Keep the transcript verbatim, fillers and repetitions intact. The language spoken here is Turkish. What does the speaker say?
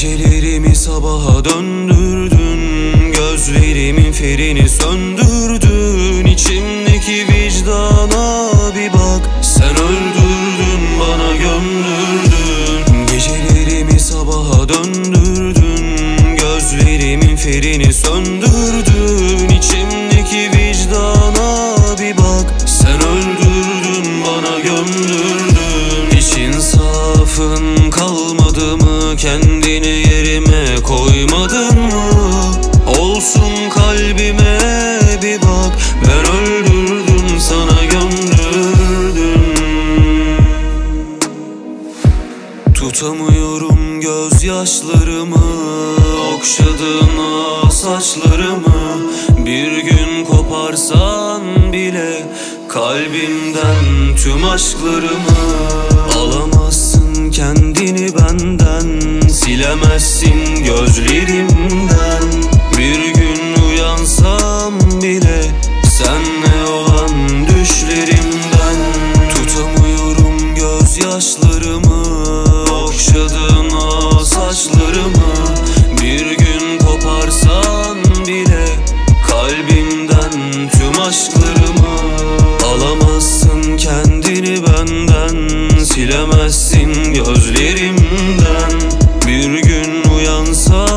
Gecelerimi sabaha döndürdün, gözlerimin ferini söndürdün. İçimdeki vicdana bir bak, sen öldürdün, bana gömdürdün. Gecelerimi sabaha döndürdün, gözlerimin ferini söndürdün. İçimdeki vicdana bir bak, sen öldürdün, bana gömdürdün. Hiç insafın kalmadı mı, kendini yerime koymadın mı? Olsun kalbime bir bak, ben öldürdüm, sana gömdürdüm. Tutamıyorum gözyaşlarımı, okşadın ah saçlarımı. Bir gün koparsan bile kalbimden tüm aşklarımı. Alamazsın kendini benden, silemezsin gözlerimden. Bir gün uyansam bile senle olan düşlerimden. Tutamıyorum gözyaşlarımı, okşadın ah saçlarımı. Bir gün koparsan bile kalbimden tüm aşklarımı. Alamazsın kendini benden, silemezsin gözlerimden. Bir gün uyansam